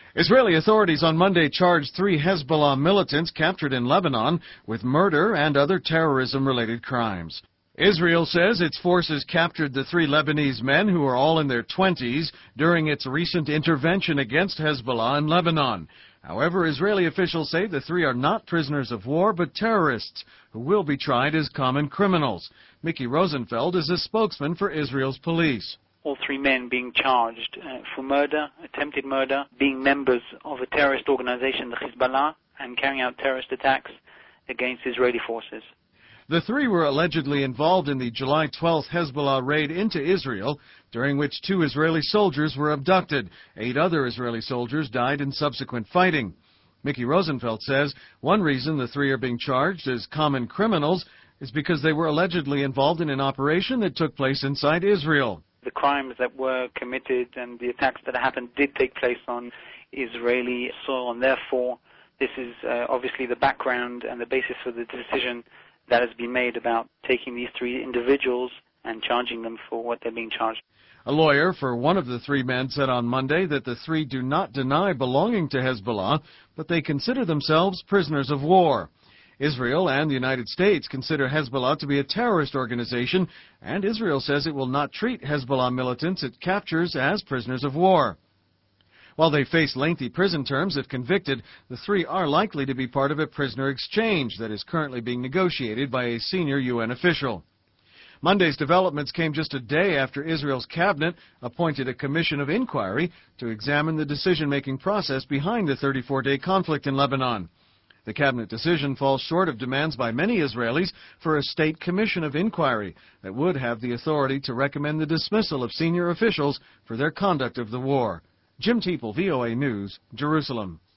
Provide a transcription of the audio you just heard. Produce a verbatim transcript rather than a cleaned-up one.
Israeli authorities on Monday charged three Hezbollah militants captured in Lebanon with murder and other terrorism-related crimes. Israel says its forces captured the three Lebanese men, who are all in their twenties, during its recent intervention against Hezbollah in Lebanon. However, Israeli officials say the three are not prisoners of war, but terrorists who will be tried as common criminals. Mickey Rosenfeld is a spokesman for Israel's police. All three men being charged uh, for murder, attempted murder, being members of a terrorist organization, the Hezbollah, and carrying out terrorist attacks against Israeli forces. The three were allegedly involved in the July twelfth Hezbollah raid into Israel, during which two Israeli soldiers were abducted. Eight other Israeli soldiers died in subsequent fighting. Mickey Rosenfeld says one reason the three are being charged as common criminals is because they were allegedly involved in an operation that took place inside Israel. The crimes that were committed and the attacks that happened did take place on Israeli soil, and therefore this is uh, obviously the background and the basis for the decision that has been made about taking these three individuals and charging them for what they're being charged. A lawyer for one of the three men said on Monday that the three do not deny belonging to Hezbollah, but they consider themselves prisoners of war. Israel and the United States consider Hezbollah to be a terrorist organization, and Israel says it will not treat Hezbollah militants it captures as prisoners of war. While they face lengthy prison terms if convicted, the three are likely to be part of a prisoner exchange that is currently being negotiated by a senior U N official. Monday's developments came just a day after Israel's cabinet appointed a commission of inquiry to examine the decision-making process behind the thirty-four day conflict in Lebanon. The cabinet decision falls short of demands by many Israelis for a state commission of inquiry that would have the authority to recommend the dismissal of senior officials for their conduct of the war. Jim Teeple, V O A News, Jerusalem.